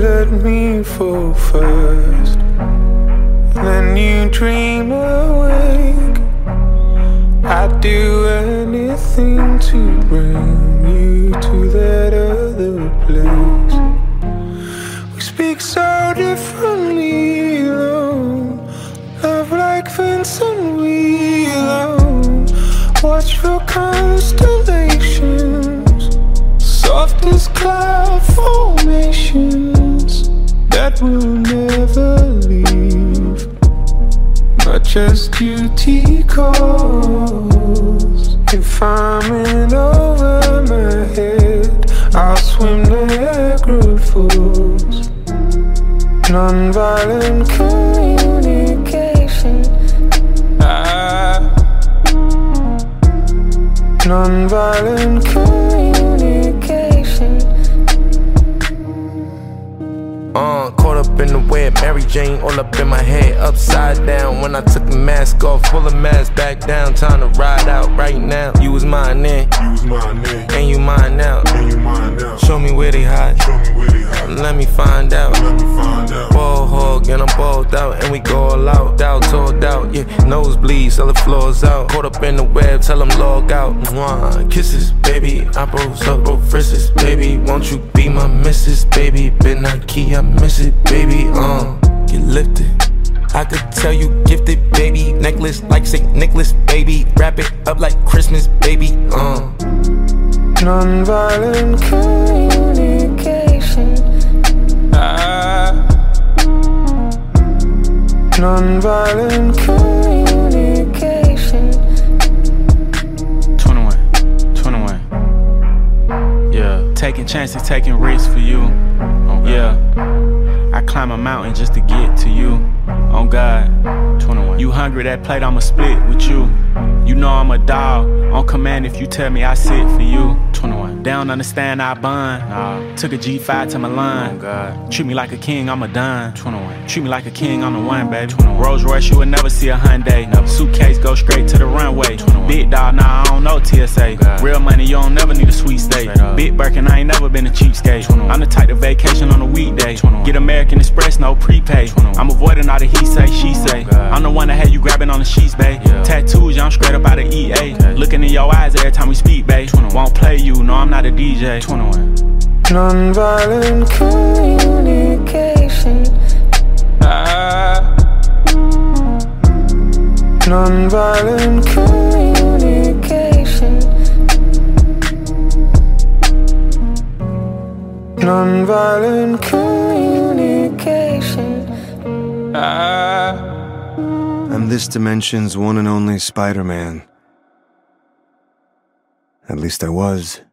let me fall first. Then you dream awake. I'd do anything to bring you to that other place. We speak so differently, though. Love like Vincent Wheeler. Watch for constellations, soft as cloud formations that will never leave. Much as duty calls. If I'm in over my head, I'll swim Niagara Falls. Nonviolent communication. Nonviolent communication. Caught up in the web, Mary Jane all up in my head, upside down. When I took the mask off, pull the mask back down. Time to ride out right now. You was mine then, and you mine now. Show me where they hide, let me find out. Ball hog and I'm balled out, and we go all out. Doubt, told out, yeah, nosebleeds, till the floors out. Caught up in the web, tell them log out. Mwah, kisses, baby, I broke up, broke frisses. Baby, won't you be my missus? Baby, been a key, I miss it, baby, get lifted. I could tell you gifted, baby. Necklace like St. Nicholas, baby. Wrap it up like Christmas, baby, Nonviolent communication. Nonviolent communication. 21. Yeah, taking chances, taking risks for you. Yeah, I climb a mountain just to get to you. On God, 21. You hungry, that plate I'ma split with you. You know I'm a dog, on command if you tell me I sit for you. 21. They don't understand I bun. Took a G5 to Milan. God. Treat me like a king, I'm a dime. 21. Treat me like a king, I'm the one, baby. 21. Rolls Royce, you would never see a Hyundai. Never. Suitcase go straight to the runway. 21. Big dog, nah, I don't know TSA. God. Real money, you don't never need a sweet steak. Big Birkin, I ain't never been a cheapskate. 21. I'm the type to vacation on a weekday. 21. Get American Express, no prepaid. 21. I'm avoiding all the he say, she say. God. I'm the one that had you grabbing on the sheets, babe. Yeah. Tattoos, yeah, I'm straight up out of EA. Okay. Looking in your eyes every time we speak, babe. 21. Won't play you, no, I'm not a DJ. 21. Nonviolent communication. Nonviolent communication. Nonviolent communication. I'm this dimension's one and only Spider-Man. At least I was.